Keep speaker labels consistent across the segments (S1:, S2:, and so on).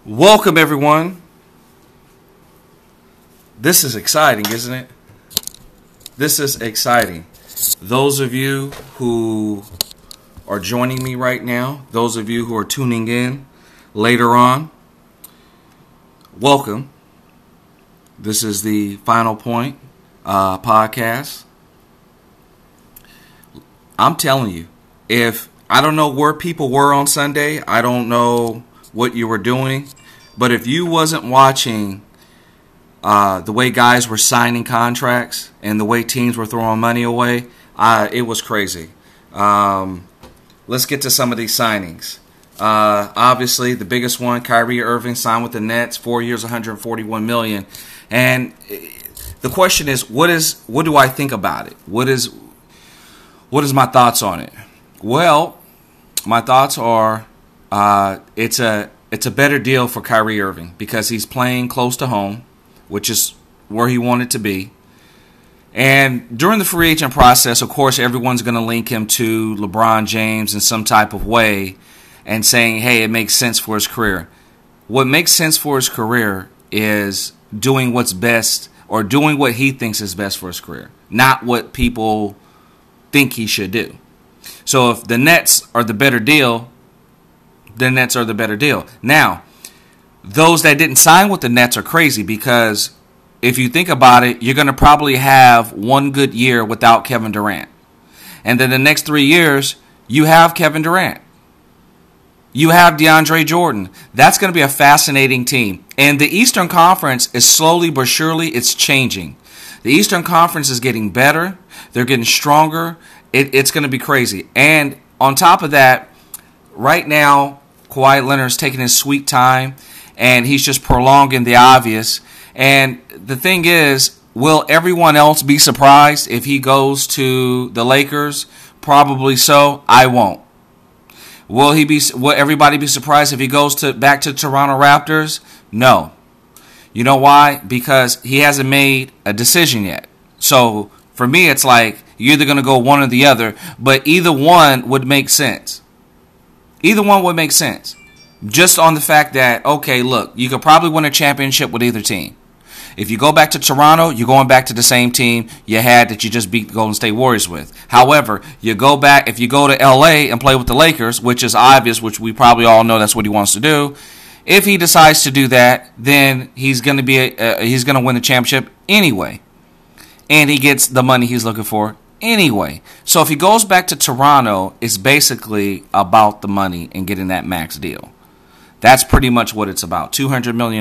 S1: Welcome, everyone. This is exciting, isn't it? This is exciting. Those of you who are joining me right now, those of you who are tuning in later on, welcome. This is the Final Point podcast. I'm telling you, if I don't know where people were on Sunday, I don't know what you were doing, but if you wasn't watching the way guys were signing contracts and the way teams were throwing money away, it was crazy. Let's get to some of these signings. Obviously, the biggest one, Kyrie Irving signed with the Nets, 4 years, $141 million. And the question is, what do I think about it? What is my thoughts on it? Well, my thoughts are it's a better deal for Kyrie Irving because he's playing close to home, which is where he wanted to be. And during the free agent process, of course, everyone's going to link him to LeBron James in some type of way and saying, hey, it makes sense for his career. What makes sense for his career is doing what's best or doing what he thinks is best for his career, not what people think he should do. So if the Nets are the better deal, the Nets are the better deal. Now, those that didn't sign with the Nets are crazy because if you think about it, you're going to probably have one good year without Kevin Durant. And then the next 3 years, you have Kevin Durant. You have DeAndre Jordan. That's going to be a fascinating team. And the Eastern Conference is slowly but surely, it's changing. The Eastern Conference is getting better. They're getting stronger. It's going to be crazy. And on top of that, right now, Kawhi Leonard's taking his sweet time, and he's just prolonging the obvious. And the thing is, will everyone else be surprised if he goes to the Lakers? Probably so. I won't. Will everybody be surprised if he goes back to Toronto Raptors? No. You know why? Because he hasn't made a decision yet. So for me, it's like you're either going to go one or the other, but either one would make sense. Either one would make sense. Just on the fact that, okay, look, you could probably win a championship with either team. If you go back to Toronto, you're going back to the same team you had that you just beat the Golden State Warriors with. However, if you go to LA and play with the Lakers, which is obvious, which we probably all know that's what he wants to do, if he decides to do that, then he's going to win the championship anyway. And he gets the money he's looking for anyway. So if he goes back to Toronto, it's basically about the money and getting that max deal. That's pretty much what it's about. $200 million.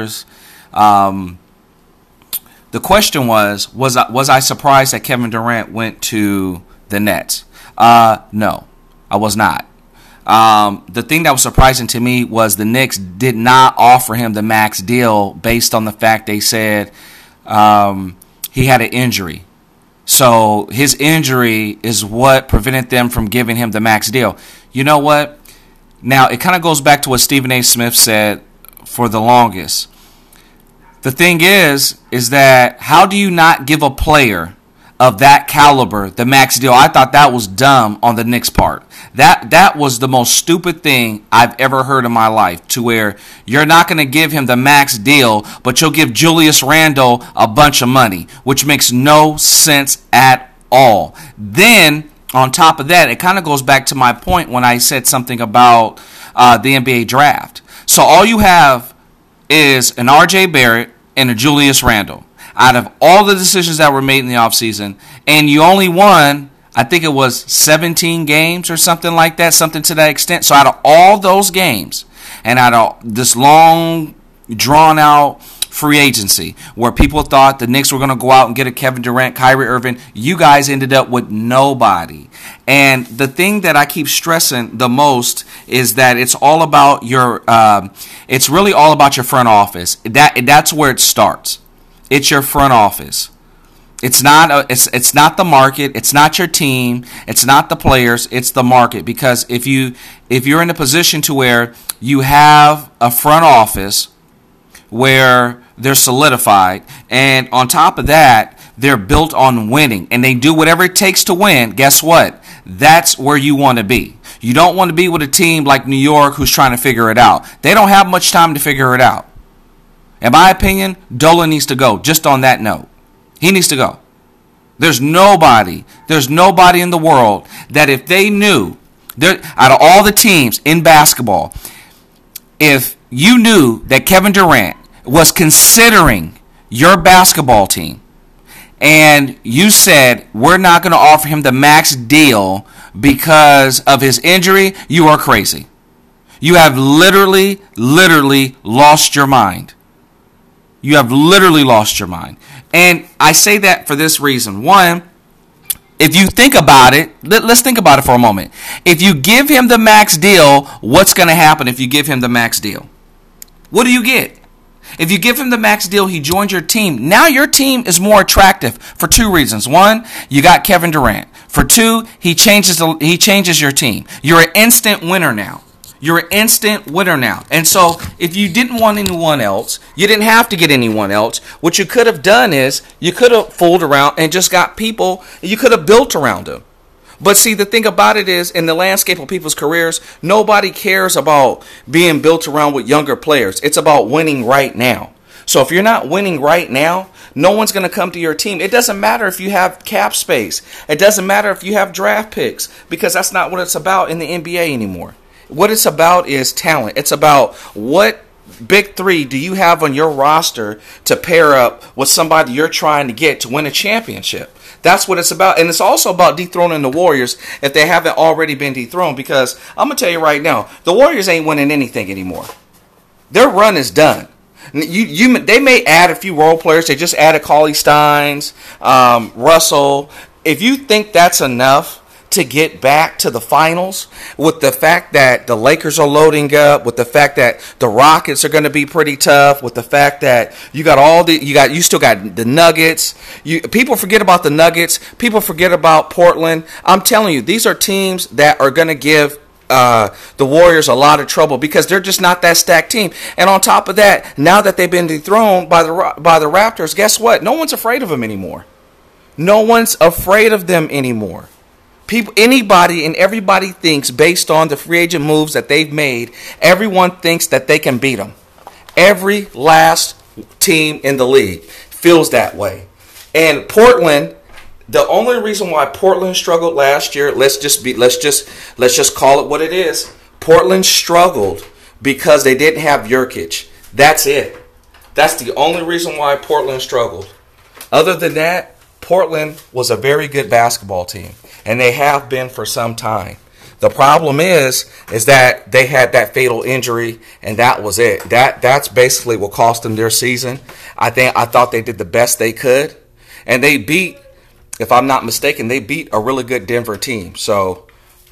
S1: The question was I surprised that Kevin Durant went to the Nets? No, I was not. The thing that was surprising to me was the Knicks did not offer him the max deal based on the fact they said he had an injury. So his injury is what prevented them from giving him the max deal. You know what? Now, it kind of goes back to what Stephen A. Smith said for the longest. The thing is that how do you not give a player of that caliber the max deal? I thought that was dumb on the Knicks' part. That was the most stupid thing I've ever heard in my life, to where you're not going to give him the max deal, but you'll give Julius Randle a bunch of money, which makes no sense at all. Then, on top of that, it kind of goes back to my point when I said something about the NBA draft. So all you have is an R.J. Barrett and a Julius Randle out of all the decisions that were made in the offseason, and you only won, I think it was 17 games or something like that, something to that extent. So out of all those games and out of this long, drawn-out free agency where people thought the Knicks were going to go out and get a Kevin Durant, Kyrie Irving, you guys ended up with nobody. And the thing that I keep stressing the most is that it's all about it's really all about your front office. That's where it starts. It's your front office. It's not it's not the market. It's not your team. It's not the players. It's the market. Because if you're in a position to where you have a front office where they're solidified, and on top of that, they're built on winning, and they do whatever it takes to win, guess what? That's where you want to be. You don't want to be with a team like New York who's trying to figure it out. They don't have much time to figure it out. In my opinion, Dolan needs to go, just on that note. He needs to go. There's nobody in the world that if they knew, out of all the teams in basketball, if you knew that Kevin Durant was considering your basketball team and you said, we're not going to offer him the max deal because of his injury, you are crazy. You have literally lost your mind. You have literally lost your mind. And I say that for this reason. One, if you think about it, let's think about it for a moment. If you give him the max deal, what's going to happen if you give him the max deal? What do you get? If you give him the max deal, he joins your team. Now your team is more attractive for two reasons. One, you got Kevin Durant. For two, he changes your team. You're an instant winner now. You're an instant winner now. And so if you didn't want anyone else, you didn't have to get anyone else. What you could have done is you could have fooled around and just got people. You could have built around them. But see, the thing about it is, in the landscape of people's careers, nobody cares about being built around with younger players. It's about winning right now. So if you're not winning right now, no one's going to come to your team. It doesn't matter if you have cap space. It doesn't matter if you have draft picks, because that's not what it's about in the NBA anymore. What it's about is talent. It's about what big three do you have on your roster to pair up with somebody you're trying to get to win a championship. That's what it's about. And it's also about dethroning the Warriors if they haven't already been dethroned. Because I'm going to tell you right now, the Warriors ain't winning anything anymore. Their run is done. They may add a few role players. They just added Cauley Steins, Russell. If you think that's enough to get back to the finals, with the fact that the Lakers are loading up, with the fact that the Rockets are going to be pretty tough, with the fact that you still got the Nuggets. People forget about the Nuggets. People forget about Portland. I'm telling you, these are teams that are going to give the Warriors a lot of trouble because they're just not that stacked team. And on top of that, now that they've been dethroned by the Raptors, guess what? No one's afraid of them anymore. No one's afraid of them anymore. Anybody and everybody thinks, based on the free agent moves that they've made, everyone thinks that they can beat them. Every last team in the league feels that way. And Portland, the only reason why Portland struggled last year, let's just call it what it is. Portland struggled because they didn't have Jokic. That's it. That's the only reason why Portland struggled. Other than that, Portland was a very good basketball team. And they have been for some time. The problem is that they had that fatal injury, and that was it. That's basically what cost them their season. I thought they did the best they could, and they beat, if I'm not mistaken, they beat a really good Denver team. So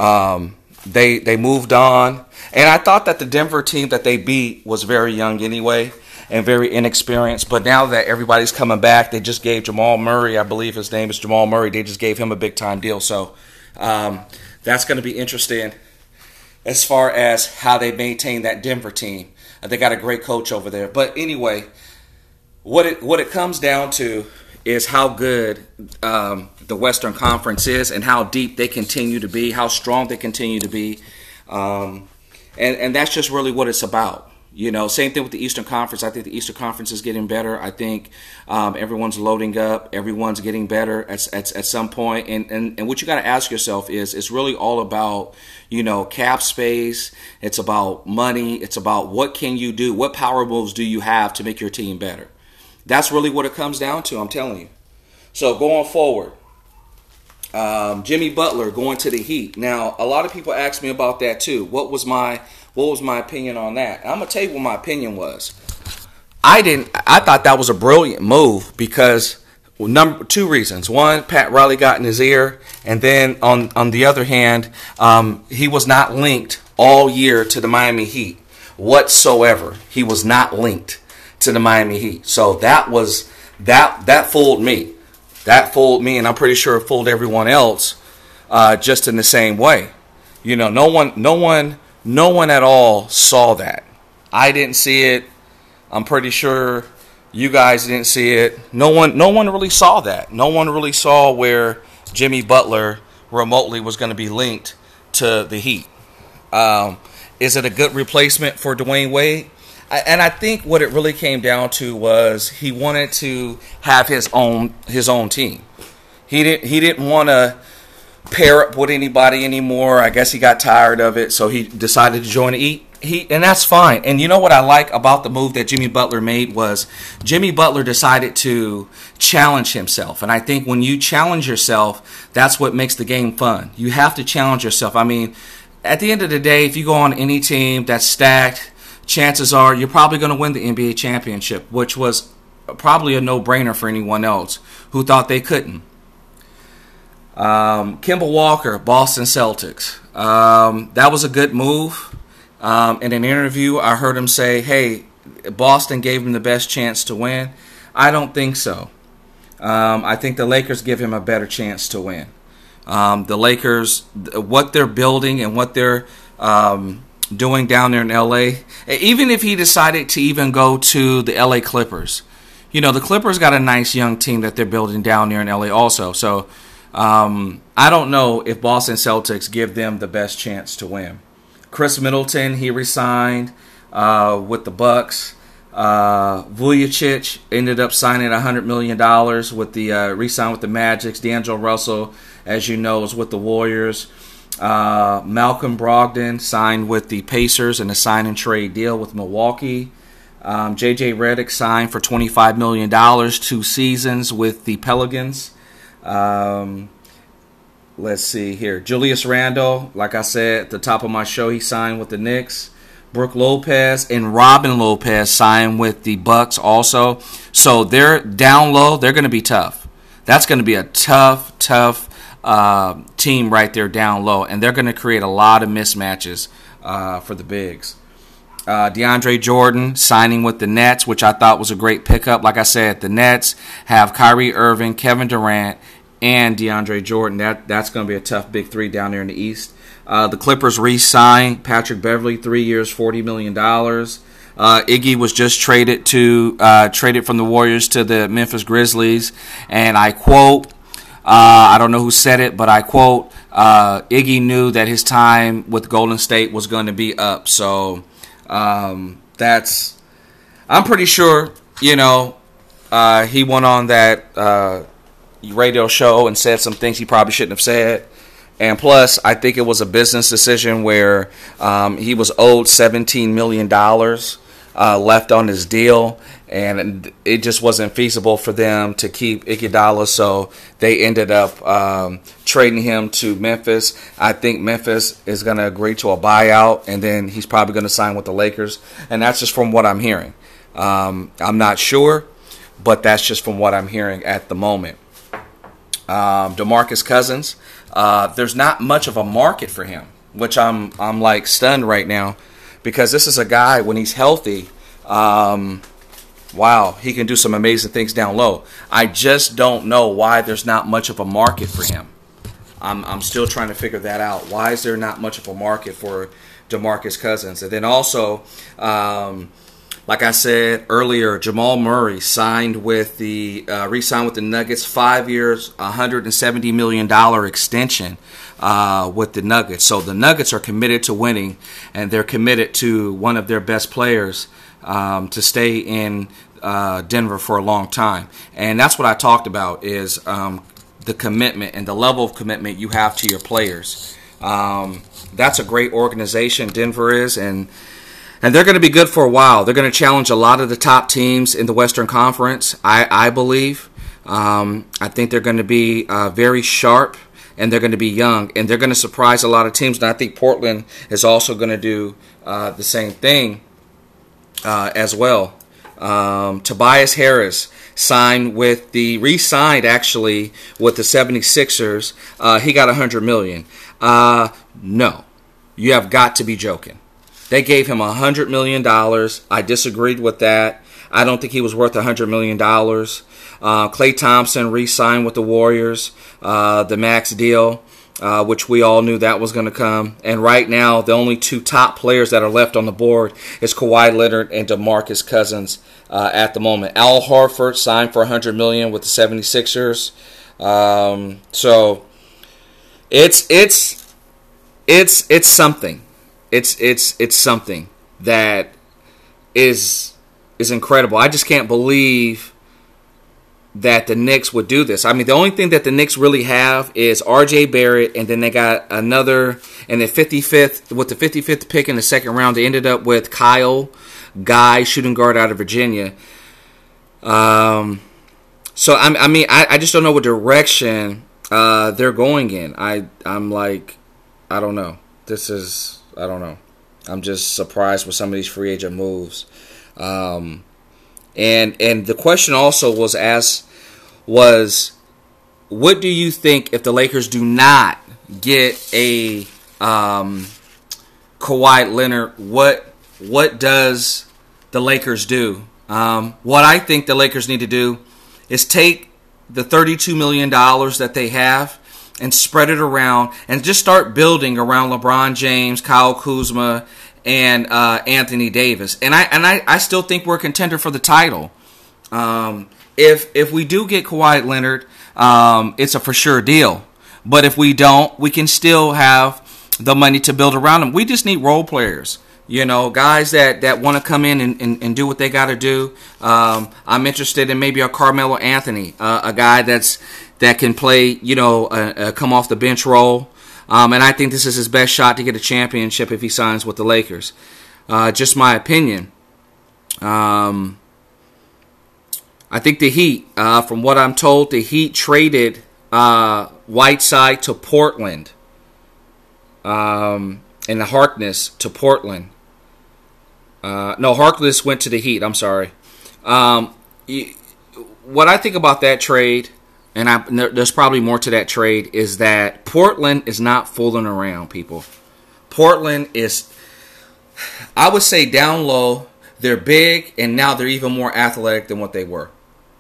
S1: they moved on, and I thought that the Denver team that they beat was very young anyway and very inexperienced. But now that everybody's coming back, they just gave Jamal Murray, I believe his name is Jamal Murray, they just gave him a big-time deal. So that's going to be interesting as far as how they maintain that Denver team. They got a great coach over there. But anyway, what it comes down to is how good the Western Conference is and how deep they continue to be, how strong they continue to be. And that's just really what it's about. You know, same thing with the Eastern Conference. I think the Eastern Conference is getting better. I think everyone's loading up. Everyone's getting better at some point. And what you got to ask yourself is, it's really all about, you know, cap space. It's about money. It's about what can you do? What power moves do you have to make your team better? That's really what it comes down to, I'm telling you. So going forward, Jimmy Butler going to the Heat. Now, a lot of people ask me about that too. What was my opinion on that? And I'm going to tell you what my opinion was. I thought that was a brilliant move because two reasons. One, Pat Riley got in his ear, and then on the other hand, he was not linked all year to the Miami Heat whatsoever. He was not linked to the Miami Heat. So that fooled me. That fooled me, and I'm pretty sure it fooled everyone else just in the same way. You know, no one at all saw that. I didn't see it. I'm pretty sure you guys didn't see it. No one really saw that. No one really saw where Jimmy Butler remotely was going to be linked to the Heat. Is it a good replacement for Dwayne Wade? And I think what it really came down to was he wanted to have his own team. He didn't want to pair up with anybody anymore. I guess he got tired of it, so he decided to join the Heat, and that's fine. And you know what I like about the move that Jimmy Butler made was Jimmy Butler decided to challenge himself. And I think when you challenge yourself, that's what makes the game fun. You have to challenge yourself. I mean, at the end of the day, if you go on any team that's stacked, chances are you're probably going to win the NBA championship, which was probably a no-brainer for anyone else who thought they couldn't. Kemba Walker, Boston Celtics. That was a good move. In an interview, I heard him say, hey, Boston gave him the best chance to win. I don't think so. I think the Lakers give him a better chance to win. The Lakers, what they're building and what they're doing down there in L.A., even if he decided to even go to the L.A. Clippers, you know, the Clippers got a nice young team that they're building down there in L.A. also. So I don't know if Boston Celtics give them the best chance to win. Chris Middleton, he resigned with the Bucks. Vujacic ended up signing $100 million with the re-sign with the Magic. D'Angelo Russell, as you know, is with the Warriors. Malcolm Brogdon signed with the Pacers in a sign-and-trade deal with Milwaukee. J.J. Redick signed for $25 million, 2 seasons with the Pelicans. Let's see here. Julius Randle, like I said at the top of my show, he signed with the Knicks. Brook Lopez and Robin Lopez signed with the Bucks also. So they're down low. They're going to be tough. That's going to be a tough team right there down low. And they're going to create a lot of mismatches for the bigs. DeAndre Jordan signing with the Nets, which I thought was a great pickup. Like I said, the Nets have Kyrie Irving, Kevin Durant, and DeAndre Jordan. That's going to be a tough big three down there in the East. The Clippers re-signed Patrick Beverley, 3 years, $40 million. Iggy was just traded from the Warriors to the Memphis Grizzlies. And I quote, I don't know who said it, but I quote, Iggy knew that his time with Golden State was going to be up. So I'm pretty sure, he went on that radio show and said some things he probably shouldn't have said. And plus, I think it was a business decision where he was owed $17 million left on his deal, and it just wasn't feasible for them to keep Iguodala, so they ended up trading him to Memphis. I think Memphis is going to agree to a buyout, and then he's probably going to sign with the Lakers, and that's just from what I'm hearing. I'm not sure, but that's just from what I'm hearing at the moment. DeMarcus Cousins, there's not much of a market for him, which I'm like stunned right now, because this is a guy, when he's healthy, he can do some amazing things down low. I just don't know why there's not much of a market for him. I'm still trying to figure that out. Why is there not much of a market for DeMarcus Cousins? And then also, like I said earlier, Jamal Murray re-signed with the Nuggets, 5 years, $170 million extension with the Nuggets. So the Nuggets are committed to winning, and they're committed to one of their best players to stay in Denver for a long time. And that's what I talked about, is the commitment and the level of commitment you have to your players. That's a great organization, Denver is, and they're going to be good for a while. They're going to challenge a lot of the top teams in the Western Conference, I believe. I think they're going to be very sharp, and they're going to be young, and they're going to surprise a lot of teams. And I think Portland is also going to do the same thing as well. Tobias Harris re-signed actually with the 76ers. He got $100 million. No, you have got to be joking. They gave him $100 million. I disagreed with that. I don't think he was worth $100 million. Klay Thompson re-signed with the Warriors, the max deal, which we all knew that was going to come. And right now, the only 2 top players that are left on the board is Kawhi Leonard and DeMarcus Cousins at the moment. Al Horford signed for $100 million with the 76ers. So it's something. it's something that is incredible. I just can't believe that the Knicks would do this. I mean, the only thing that the Knicks really have is R.J. Barrett, and then they got another, and the 55th, with the 55th pick in the second round, they ended up with Kyle Guy, shooting guard out of Virginia. So I just don't know what direction they're going in. I'm like, I don't know. I don't know. I'm just surprised with some of these free agent moves. And the question also was, what do you think if the Lakers do not get a Kawhi Leonard? What does the Lakers do? What I think the Lakers need to do is take the $32 million that they have and spread it around and just start building around LeBron James, Kyle Kuzma, and Anthony Davis. And I still think we're a contender for the title. If we do get Kawhi Leonard, it's a for sure deal. But if we don't, we can still have the money to build around him. We just need role players. You know, guys that want to come in and do what they got to do. I'm interested in maybe a Carmelo Anthony, a guy that can play, come off the bench role. And I think this is his best shot to get a championship if he signs with the Lakers. Just my opinion. I think the Heat, from what I'm told, the Heat traded Whiteside to Portland. And the Harkness to Portland. No, Harkless went to the Heat. I'm sorry. What I think about that trade, and there's probably more to that trade, is that Portland is not fooling around, people. Portland is, I would say, down low. They're big, and now they're even more athletic than what they were.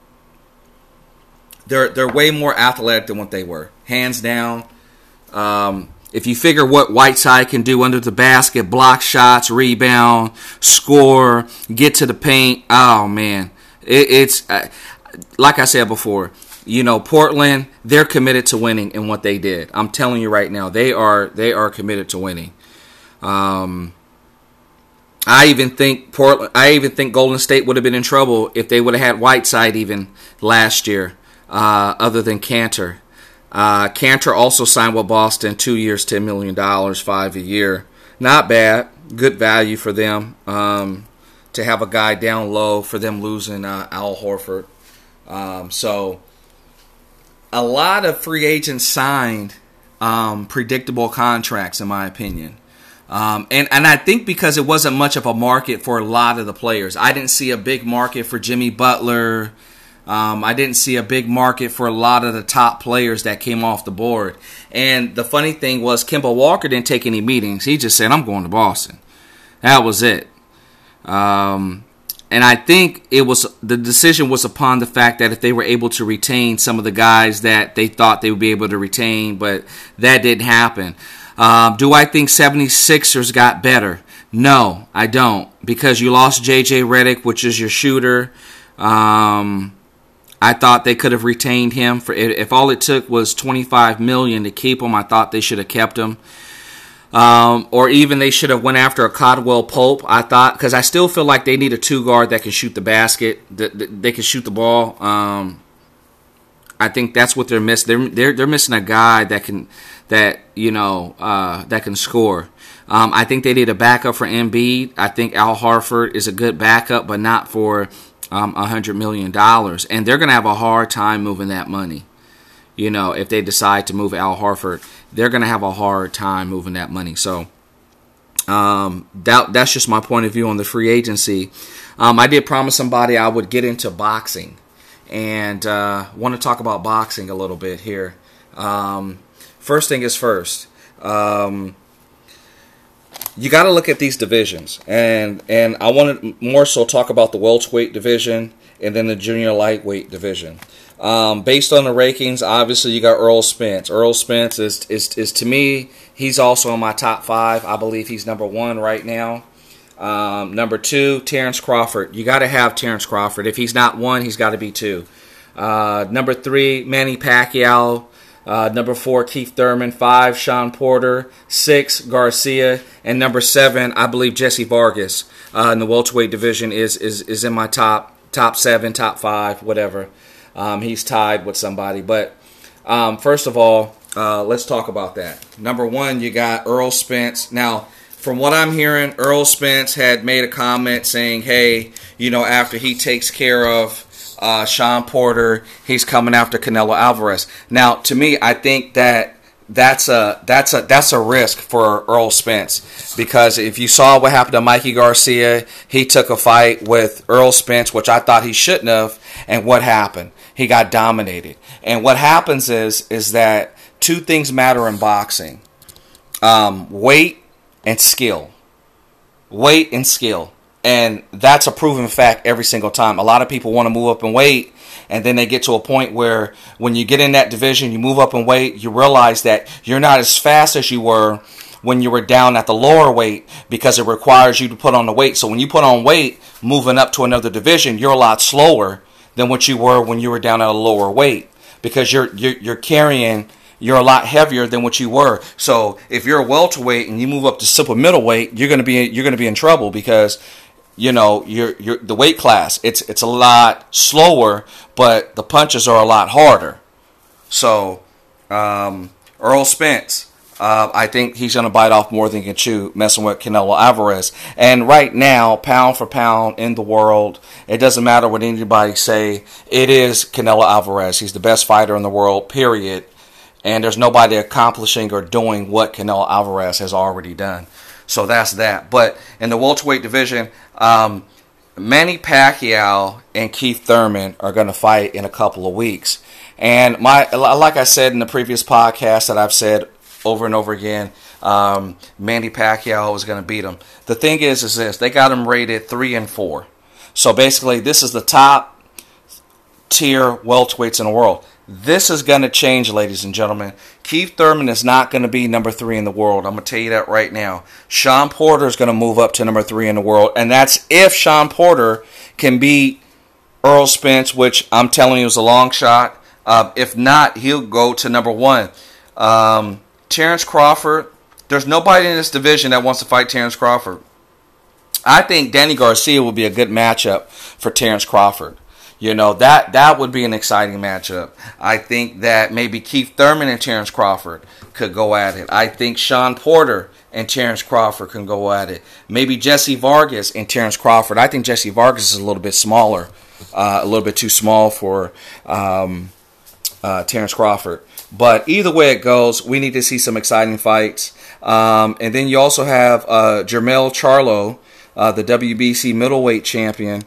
S1: They're way more athletic than what they were, hands down. If you figure what Whiteside can do under the basket, block shots, rebound, score, get to the paint, oh man, it's like I said before. Portland, they're committed to winning in what they did. I'm telling you right now, they are committed to winning. I even think Golden State would have been in trouble if they would have had Whiteside even last year, other than Cantor. Cantor also signed with Boston, 2 years, $10 million, 5 a year. Not bad. Good value for them to have a guy down low for them losing Al Horford. So a lot of free agents signed predictable contracts, in my opinion. And I think because it wasn't much of a market for a lot of the players. I didn't see a big market for Jimmy Butler. I didn't see a big market for a lot of the top players that came off the board. And the funny thing was, Kemba Walker didn't take any meetings. He just said, I'm going to Boston. That was it. And I think the decision was upon the fact that if they were able to retain some of the guys that they thought they would be able to retain, but that didn't happen. Do I think 76ers got better? No, I don't. Because you lost J.J. Redick, which is your shooter. I thought they could have retained him. If all it took was $25 million to keep him, I thought they should have kept him. Or even they should have went after a Caldwell Pope. I thought, because I still feel like they need a two guard that can shoot the basket, they can shoot the ball. I think that's what they're missing. They're missing a guy that can score. I think they need a backup for Embiid. I think Al Horford is a good backup, but not for $100 million. And they're going to have a hard time moving that money. If they decide to move Al Horford, they're going to have a hard time moving that money. So that's just my point of view on the free agency. I did promise somebody I would get into boxing. And want to talk about boxing a little bit here. First thing is first. You got to look at these divisions, and I want to more so talk about the welterweight division and then the junior lightweight division. Based on the rankings, obviously you got Earl Spence. Earl Spence is to me, he's also in my top 5. I believe he's number 1 right now. Number 2, Terrence Crawford. You got to have Terrence Crawford. If he's not 1, he's got to be 2. Number 3, Manny Pacquiao. Number 4, Keith Thurman. 5, Sean Porter. 6, Garcia. And number 7, I believe Jesse Vargas in the welterweight division is in my top 7, top 5, whatever. He's tied with somebody. But first of all, let's talk about that. Number 1, you got Errol Spence. Now, from what I'm hearing, Errol Spence had made a comment saying, hey, after he takes care of Sean Porter, he's coming after Canelo Alvarez. Now, to me, I think that's a risk for Errol Spence, because if you saw what happened to Mikey Garcia, he took a fight with Errol Spence, which I thought he shouldn't have, and what happened? He got dominated. And what happens is that 2 things matter in boxing: weight and skill. Weight and skill. And that's a proven fact every single time. A lot of people want to move up in weight, and then they get to a point where when you get in that division, you move up in weight, you realize that you're not as fast as you were when you were down at the lower weight, because it requires you to put on the weight. So when you put on weight, moving up to another division, you're a lot slower than what you were when you were down at a lower weight, because you're a lot heavier than what you were. So if you're a welterweight and you move up to super middleweight, you're going to be in trouble, because you're the weight class. It's a lot slower, but the punches are a lot harder. So Errol Spence, I think he's going to bite off more than he can chew messing with Canelo Alvarez. And right now, pound for pound in the world, it doesn't matter what anybody say, it is Canelo Alvarez. He's the best fighter in the world, period. And there's nobody accomplishing or doing what Canelo Alvarez has already done. So that's that. But in the welterweight division, Manny Pacquiao and Keith Thurman are going to fight in a couple of weeks. And like I said in the previous podcast that I've said over and over again, Manny Pacquiao is going to beat him. The thing is this: they got him rated 3 and 4. So basically, this is the top tier welterweights in the world. This is going to change, ladies and gentlemen. Keith Thurman is not going to be number 3 in the world. I'm going to tell you that right now. Sean Porter is going to move up to number 3 in the world, and that's if Sean Porter can beat Errol Spence, which I'm telling you is a long shot. If not, he'll go to number 1. Terrence Crawford, there's nobody in this division that wants to fight Terrence Crawford. I think Danny Garcia would be a good matchup for Terrence Crawford. That would be an exciting matchup. I think that maybe Keith Thurman and Terrence Crawford could go at it. I think Sean Porter and Terrence Crawford can go at it. Maybe Jesse Vargas and Terrence Crawford. I think Jesse Vargas is a little bit smaller, a little bit too small for Terrence Crawford. But either way it goes, we need to see some exciting fights. And then you also have Jermell Charlo, the WBC middleweight champion.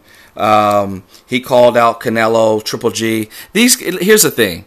S1: He called out Canelo, Triple G. Here's the thing.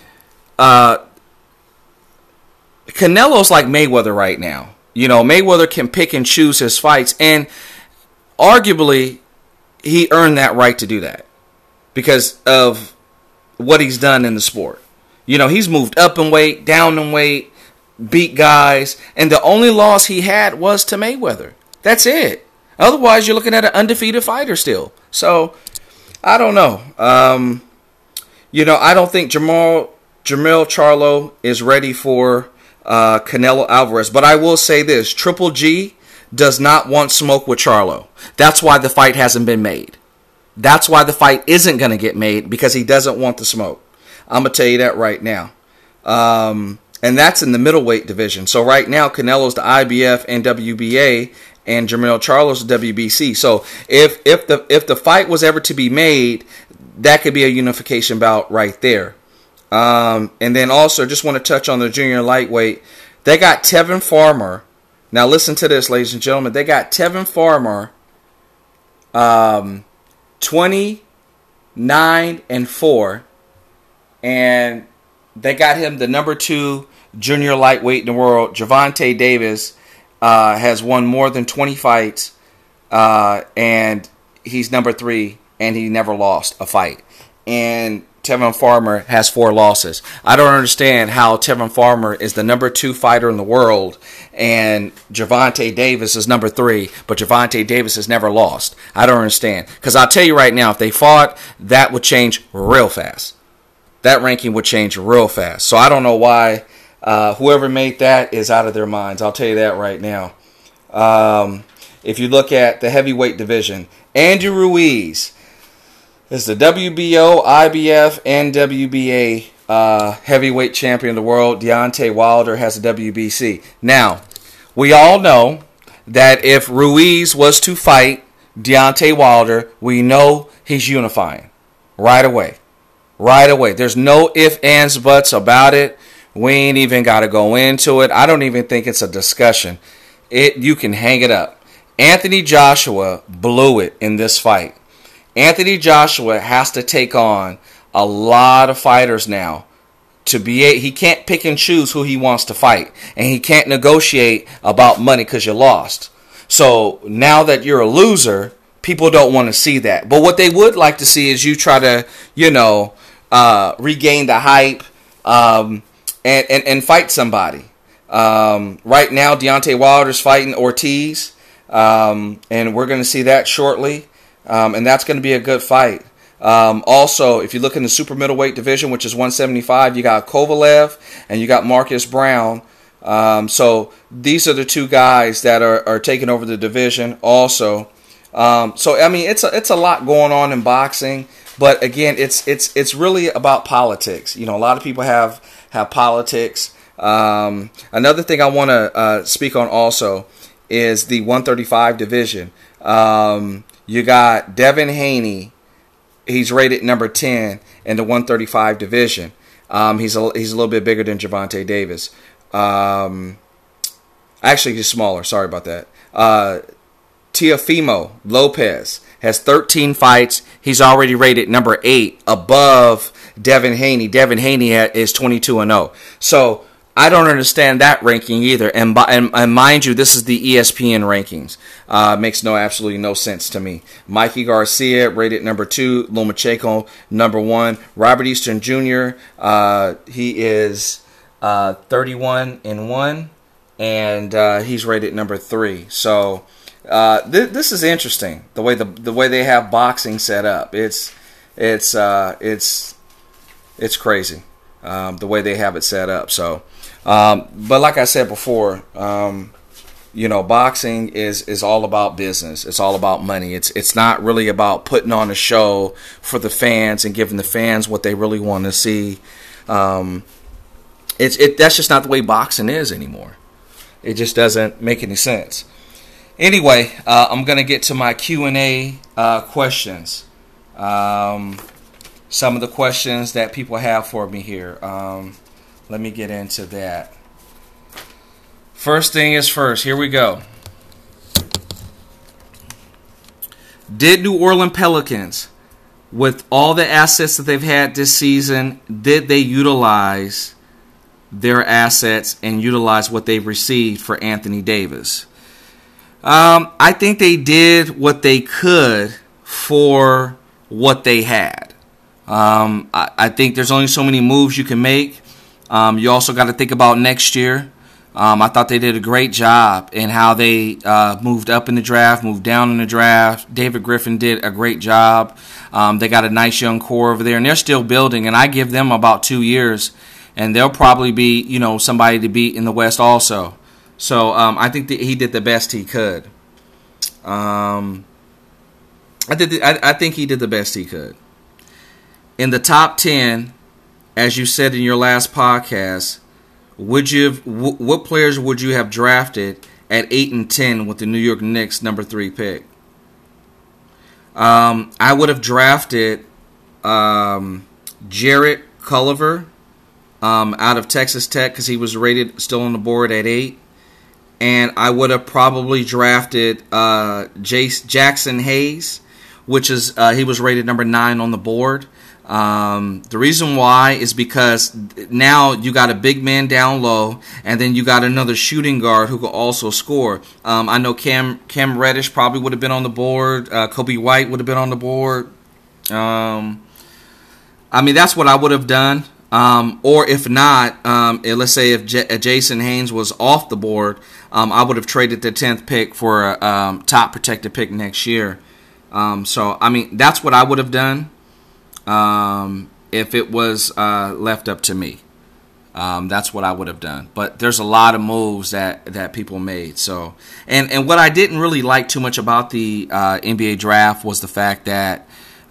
S1: Canelo's like Mayweather right now. Mayweather can pick and choose his fights, and arguably he earned that right to do that because of what he's done in the sport. He's moved up in weight, down in weight, beat guys, and the only loss he had was to Mayweather. That's it. Otherwise, you're looking at an undefeated fighter still. So, I don't know. I don't think Jermell Charlo is ready for Canelo Alvarez. But I will say this. Triple G does not want smoke with Charlo. That's why the fight hasn't been made. That's why the fight isn't going to get made, because he doesn't want the smoke. I'm going to tell you that right now. And that's in the middleweight division. So right now, Canelo's the IBF and WBA, and Jermell Charlo's the WBC. So if the fight was ever to be made, that could be a unification bout right there. And then also, just want to touch on the junior lightweight. They got Tevin Farmer. Now listen to this, ladies and gentlemen. They got Tevin Farmer, 29-4, and they got him the number 2 junior lightweight in the world. Gervonta Davis has won more than 20 fights, and he's number 3, and he never lost a fight. And Tevin Farmer has 4 losses. I don't understand how Tevin Farmer is the number 2 fighter in the world, and Gervonta Davis is number 3, but Gervonta Davis has never lost. I don't understand. Because I'll tell you right now, if they fought, that would change real fast. that ranking would change real fast. So I don't know why whoever made that is out of their minds. I'll tell you that right now. If you look at the heavyweight division, Andy Ruiz is the WBO, IBF, and WBA heavyweight champion of the world. Deontay Wilder has the WBC. Now, we all know that if Ruiz was to fight Deontay Wilder, we know he's unifying right away. Right away. There's no ifs, ands, buts about it. We ain't even got to go into it. I don't even think it's a discussion. You can hang it up. Anthony Joshua blew it in this fight. Anthony Joshua has to take on a lot of fighters now. He can't pick and choose who he wants to fight. And he can't negotiate about money because you lost. So now that you're a loser, people don't want to see that. But what they would like to see is you try to, regain the hype and fight somebody. Right now, Deontay Wilder's fighting Ortiz. And we're going to see that shortly. And that's going to be a good fight. Also, if you look in the super middleweight division, which is 175, you got Kovalev and you got Marcus Brown. So these are the two guys that are taking over the division also. It's a lot going on in boxing, but again, it's really about politics. A lot of people have politics. Another thing I want to speak on also is the 135 division. You got Devin Haney. He's rated number 10 in the 135 division. He's a little bit bigger than Gervonta Davis. Actually, he's smaller. Sorry about that. Teofimo Lopez has 13 fights. He's already rated number 8 above Devin Haney. Devin Haney is 22-0. So I don't understand that ranking either. And mind you, this is the ESPN rankings. Makes absolutely no sense to me. Mikey Garcia rated number 2. Lomachenko number 1. Robert Easton Jr. He is 31-1, and he's rated number 3. So this is interesting. The way they have boxing set up. It's crazy. The way they have it set up. So. But like I said before, boxing is all about business. It's all about money. It's not really about putting on a show for the fans and giving the fans what they really want to see. That's just not the way boxing is anymore. It just doesn't make any sense. Anyway, I'm gonna get to my Q&A questions. Some of the questions that people have for me here. Let me get into that. First thing is first. Here we go. Did New Orleans Pelicans, with all the assets that they've had this season, did they utilize their assets and utilize what they've received for Anthony Davis? I think they did what they could for what they had. I think there's only so many moves you can make. You also got to think about next year. I thought they did a great job in how they moved up in the draft, moved down in the draft. David Griffin did a great job. They got a nice young core over there, and they're still building. And I give them about 2 years, and they'll probably be, somebody to beat in the West also. So I think that he did the best he could. I think he did the best he could. In the top 10. As you said in your last podcast, what players would you have drafted at 8 and 10 with the New York Knicks number 3 pick? I would have drafted Jarrett Culver out of Texas Tech because he was rated still on the board at 8. And I would have probably drafted Jackson Hayes, which is he was rated number 9 on the board. The reason why is because now you got a big man down low, and then you got another shooting guard who can also score. I know Cam Reddish probably would have been on the board. Kobe White would have been on the board. That's what I would have done. Or if not, let's say if Jason Haynes was off the board, I would have traded the 10th pick for a top protected pick next year. That's what I would have done. if it was left up to me. That's what I would have done. But there's a lot of moves that people made. So, and what I didn't really like too much about the NBA draft was the fact that,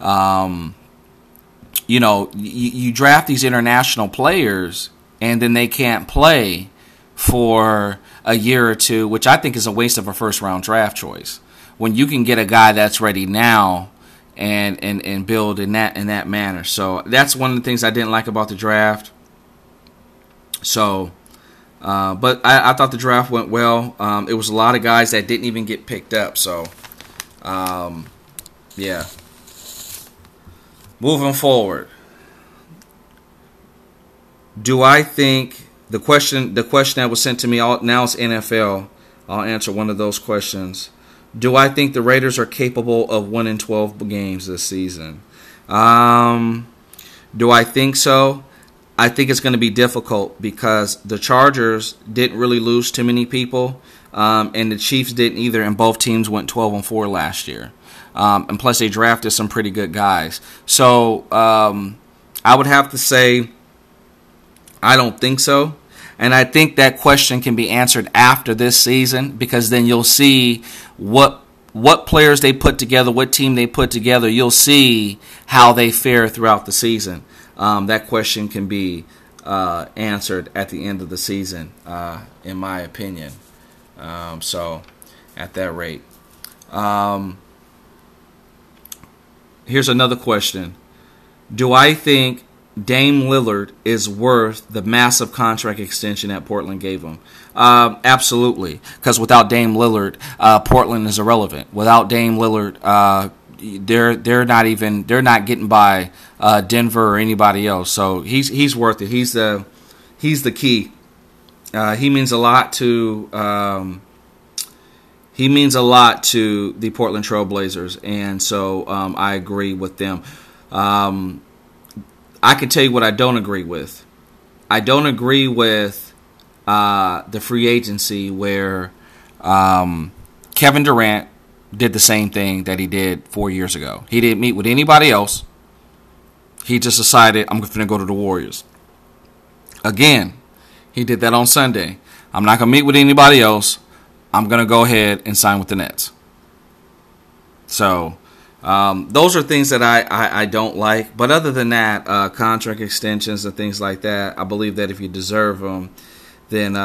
S1: you draft these international players and then they can't play for a year or two, which I think is a waste of a first-round draft choice. When you can get a guy that's ready now and build in that manner. So that's one of the things I didn't like about the draft. So, but I thought the draft went well. It was a lot of guys that didn't even get picked up. So, yeah. Moving forward, do I think the question that was sent to me now is NFL? I'll answer one of those questions. Do I think the Raiders are capable of winning 12 games this season? Do I think so? I think it's going to be difficult because the Chargers didn't really lose too many people, and the Chiefs didn't either, and both teams went 12-4 last year. And plus, they drafted some pretty good guys. So I would have to say I don't think so. And I think that question can be answered after this season, because then you'll see what players they put together, what team they put together. You'll see how they fare throughout the season. That question can be answered at the end of the season, in my opinion. So, at that rate. Here's another question. Do I think Dame Lillard is worth the massive contract extension that Portland gave him? Absolutely. Because without Dame Lillard, Portland is irrelevant. Without Dame Lillard, they're not getting by Denver or anybody else. So he's worth it. He's the key. He means a lot to the Portland Trail Blazers, and so I agree with them. I can tell you what I don't agree with. I don't agree with the free agency where Kevin Durant did the same thing that he did 4 years ago. He didn't meet with anybody else. He just decided, I'm going to go to the Warriors. Again, he did that on Sunday. I'm not going to meet with anybody else. I'm going to go ahead and sign with the Nets. So, those are things that I don't like. But other than that, contract extensions and things like that, I believe that if you deserve them, then,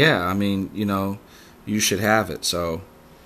S1: you should have it. So,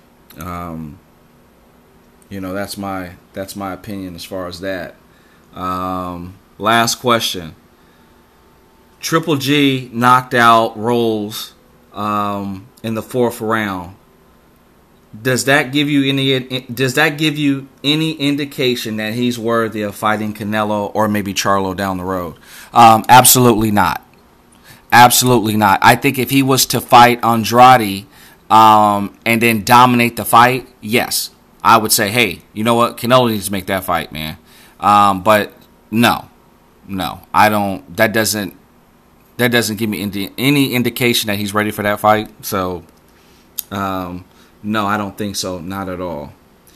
S1: that's my opinion as far as that. Last question. Triple G knocked out Rolls in the fourth round. Does that give you any indication that he's worthy of fighting Canelo or maybe Charlo down the road? Absolutely not. Absolutely not. I think if he was to fight Andrade and then dominate the fight, yes, I would say, hey, you know what? Canelo needs to make that fight, man. But no, I don't. That doesn't give me any indication that he's ready for that fight. So, no, I don't think so. Not at all.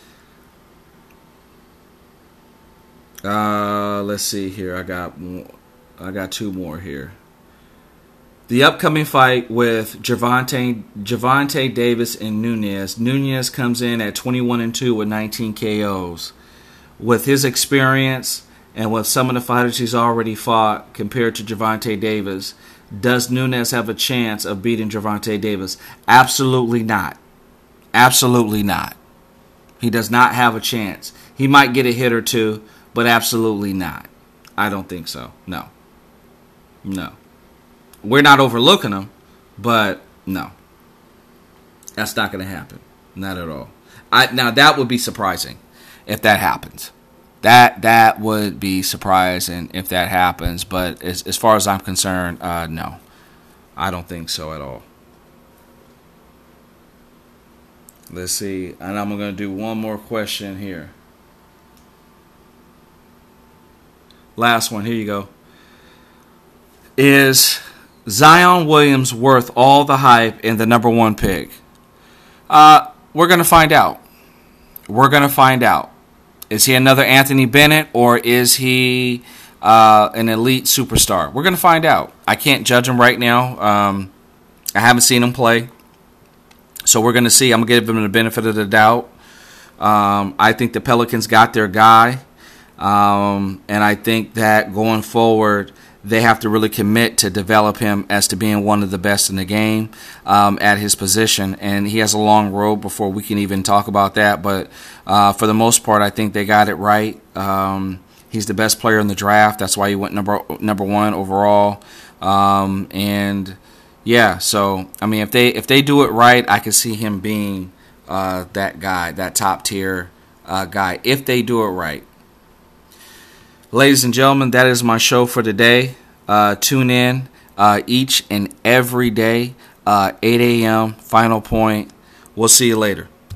S1: Let's see here. I got two more here. The upcoming fight with Gervonta Davis and Nunes. Nunes comes in at 21-2 with 19 KOs. With his experience and with some of the fighters he's already fought compared to Gervonta Davis, does Nunes have a chance of beating Gervonta Davis? Absolutely not. Absolutely not. He does not have a chance. He might get a hit or two, but absolutely not. I don't think so. No. We're not overlooking him, but no. That's not going to happen. Not at all. Now, that would be surprising if that happens. That would be surprising if that happens, but as far as I'm concerned, no. I don't think so at all. Let's see. And I'm going to do one more question here. Last one. Here you go. Is Zion Williams worth all the hype and the number one pick? We're going to find out. Is he another Anthony Bennett, or is he an elite superstar? We're going to find out. I can't judge him right now. I haven't seen him play. So we're going to see. I'm going to give him the benefit of the doubt. I think the Pelicans got their guy. And I think that going forward, they have to really commit to develop him as to being one of the best in the game at his position. And he has a long road before we can even talk about that. But for the most part, I think they got it right. He's the best player in the draft. That's why he went number one overall. And yeah, so I mean, if they do it right, I can see him being that guy, that top tier guy, if they do it right. Ladies and gentlemen, that is my show for today. Tune in each and every day, 8 a.m. Final Point. We'll see you later.